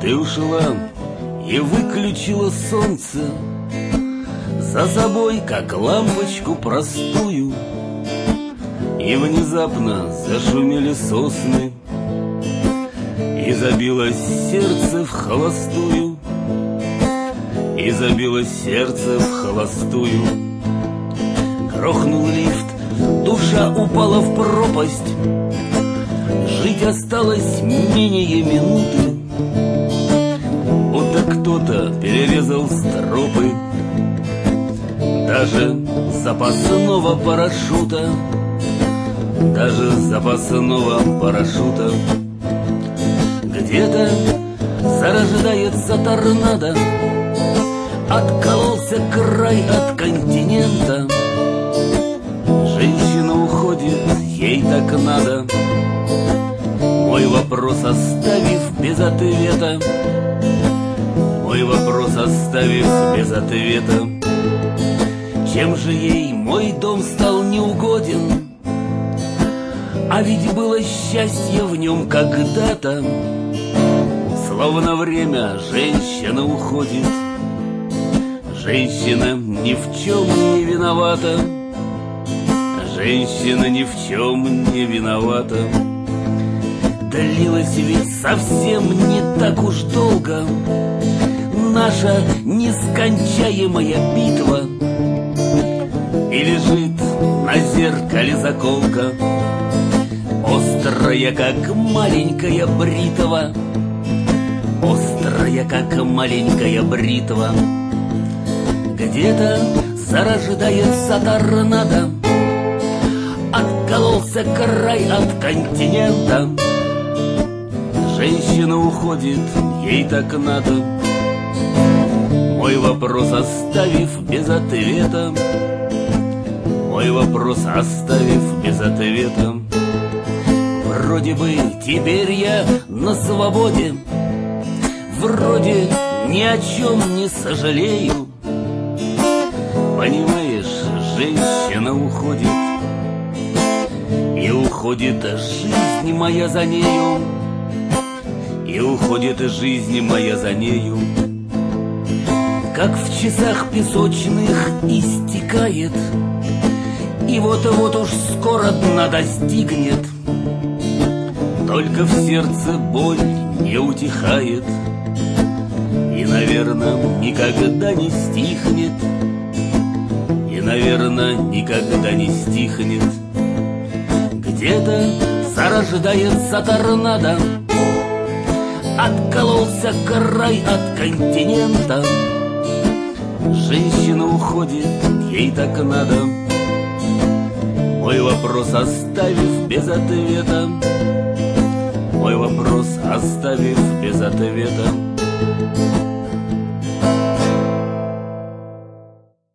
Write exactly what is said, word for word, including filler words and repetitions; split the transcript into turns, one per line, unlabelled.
Ты ушла и выключила солнце, за собой, как лампочку простую, и внезапно зашумели сосны, и забилось сердце в холостую, и забилось сердце в холостую. Грохнул лифт, душа упала в пропасть, жить осталось менее минуты, будто кто-то перерезал стропы даже запасного парашюта, даже запасного парашюта. Где-то зарождается торнадо, откололся край от континента. Женщина уходит, ей так надо, мой вопрос оставив без ответа, мой вопрос оставив без ответа. Чем же ей мой дом стал неугоден? А ведь было счастье в нем когда-то. Словно время женщина уходит, женщина ни в чем не виновата, женщина ни в чем не виновата. Длилась ведь совсем не так уж долго наша нескончаемая битва, и лежит на зеркале заколка, острая, как маленькая бритва, острая, как маленькая бритва. Где-то зарождается торнадо, откололся край от континента. Женщина уходит, ей так надо, мой вопрос оставив без ответа, мой вопрос оставив без ответа. Вроде бы теперь я на свободе, вроде ни о чем не сожалею. Понимаешь, женщина уходит, и уходит жизнь моя за нею, и уходит жизнь моя за нею. Как в часах песочных истекает, и вот-вот уж скоро дна достигнет. Только в сердце боль не утихает, и, наверное, никогда не стихнет, и, наверное, никогда не стихнет. Где-то зарождается торнадо, откололся край от континента. Женщина уходит, ей так надо, мой вопрос оставив без ответа, мой вопрос оставив без ответа.